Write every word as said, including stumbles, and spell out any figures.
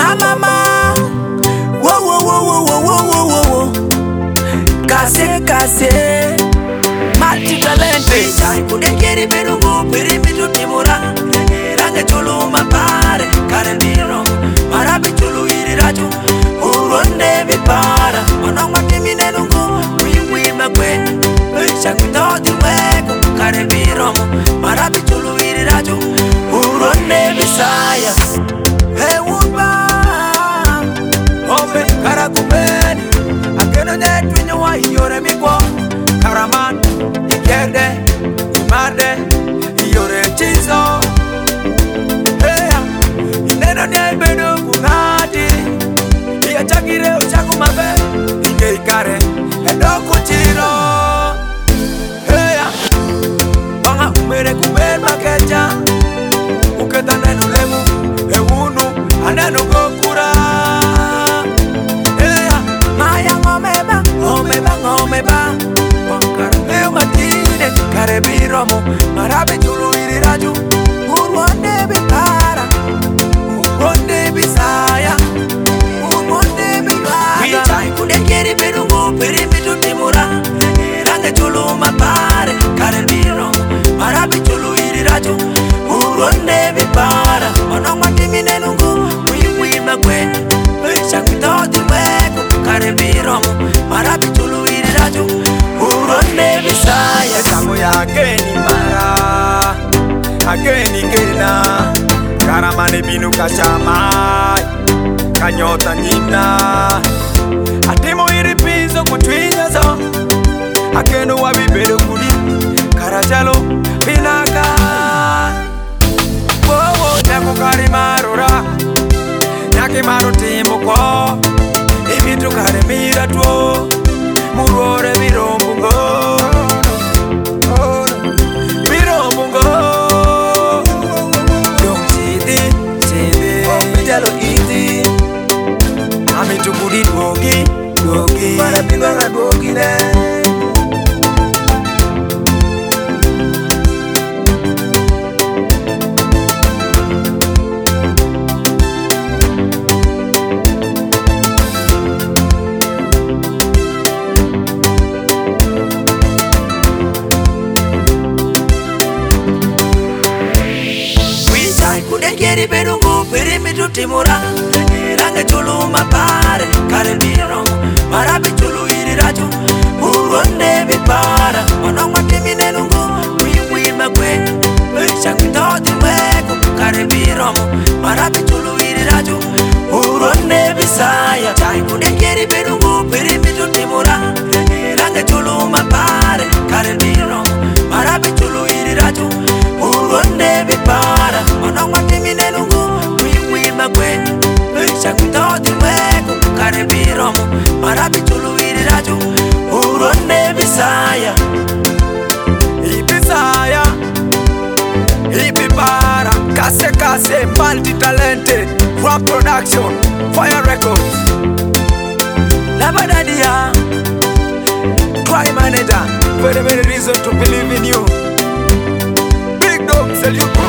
mama. Whoa, whoa, whoa, whoa, whoa, whoa, whoa, whoa. Kase, kase. Multi-talented. Chai kude kiri birungu, piri mitu timura. Range chulu mapare, karen biro. Marabi chulu iri raju, uronde vipara. Manong matimi nenungu, wiwi magwe. Changu toti weko, karen biro. Marabi chulu iri raju, uronde visaya. Hey woodba, ome karakubeni. Akeno netu nyewa yore mikwo. Karaman, ikerde, imarde, yore chizo. Hey, ineno nye bedo kunati. Iya chakire uchaku mabe, ike ikare, edo kuchiro. Hey, banga umere kuber makecha. Uketa nenu lemu, eunu, anenu gokura. Hey, maya ngomeba, ngomeba, ngomeba. Kare biromo, marabe chulu iri raju. Uronde bipara, uronde bisaya, uronde biwaga. Wichai kude kiri birungu, piri mitu timura. Range chulu mapare, kare biromo, marabe chulu iri raju. Uronde bipara, onong matimi nenungu, wiwi magwe. Changu toti weko, kare biromo, marabe chulu iri raju. Uronde bisaya. Chango ya ageni mara, ageni kena. Karamane binu kachama, kanyota nina. Atimo iri piso kutwinya zo. Akeno wabibedo kudi, karajalo pinaka. Wowo nyako kari marora, nyaki maro timo kwa. Ibitu kare mira tuo, murore virombungo. Budi dogi, dogi. Para pinga na dogi ne. Wichai kude kiri birungu, piri mitu timura. Range chulu mapare, kare biro. Marabi chulu iri raju, uronde vipara. Onong matimi nenungu, wiwi magwe. Changu toti weko, kare biro. Marabi chulu iri raju, uronde visaya. Chai kude kiri birungu, piri mitu timura. Range chulu mapare, kare biro. Marabi chulu iri raju, uronde vipara. Onong matimi nenungu, wiwi magwe. Changu toti weko, kare biromo. Marabi chulu iri raju, uronde visaya. Ibisaya, ibibara. Kase kase, multi-talented. Rap production, Fire Records. Labadadia, Cry manager, very very reason to believe in you. Big dog, sell you.